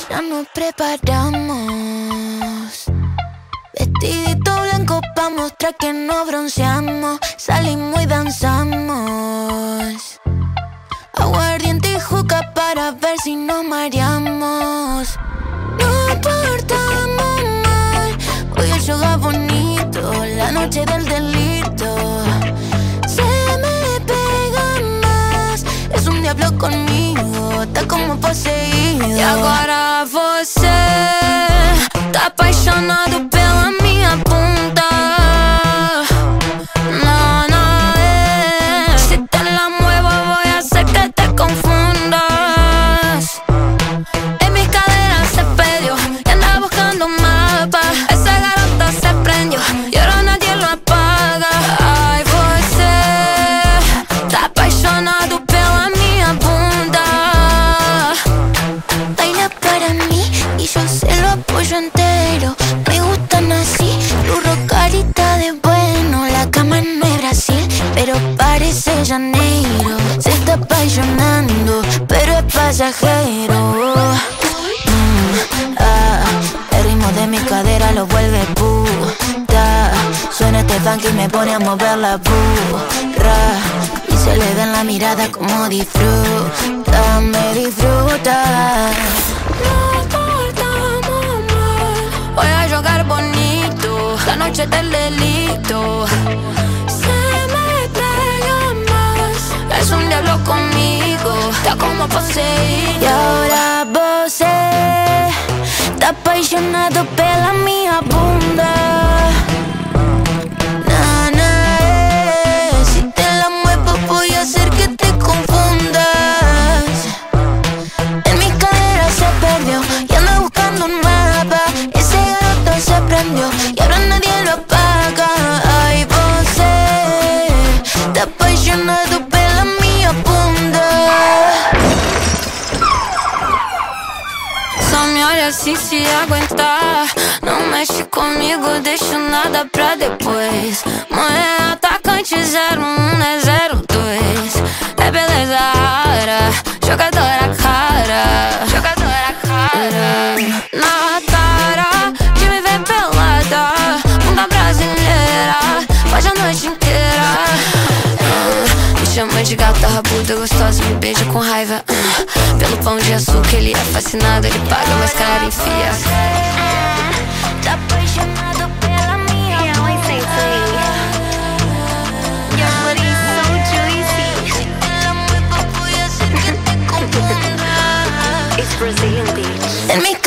Ya nos preparamos, vestidito blanco pa' mostrar que no bronceamos. Salimos y danzamos, aguardiente y juca para ver si nos mareamos. No portamos mal, hoy el yoga bonito, la noche del delito. Se me pega más, es un diablo conmigo, tá como poseído. E agora você tá apaixonado pela minha bunda. Não, não é. Se te la muevo voy a hacer que te confundas. En mis caderas se perdió y anda buscando un mapa. Esa garota se prendió y ahora nadie lo apaga. Ai, você tá apaixonado pela minha bunda. Baila para mí y yo se lo apoyo entero. Me gustan así, burro carita de bueno. La cama no es Brasil, pero parece Janeiro. Se está apasionando, pero es pasajero. El ritmo de mi cadera lo vuelve puta. Suena este funk y me pone a mover la burra. Y se le ve en la mirada como disfruta, me disfruta. No portamos mal, voy a jogar bonito, la noche del delito. Se me pega más, es un diablo conmigo, está como poseído. E agora você tá apaixonado pela minha bunda. Nana, si te la muevo voy a hacer que te confundas. En mi cadera se perdió y anda buscando un mapa. Ese gato se prendió y ahora nadie lo apaga. Ai, você tá apaixonado pela minha bunda. Só me olha assim se aguentar. Não mexe comigo, deixo nada pra depois. Mulher atacante 01, não é 02. É beleza rara, jogadora cara. Jogadora cara. Na cara de me ver pelada, bunda brasileira, faz a noite inteira. Me chama de gata rabuda, gostosa, me beija com raiva. Pelo pão de açúcar ele é fascinado, ele paga mais caro, enfia. Tá apaixonado pela minha bunda. Your body's so juicy. Si te la muevo voy a hacer que te confundas. It's Brazilian, bitch. En mi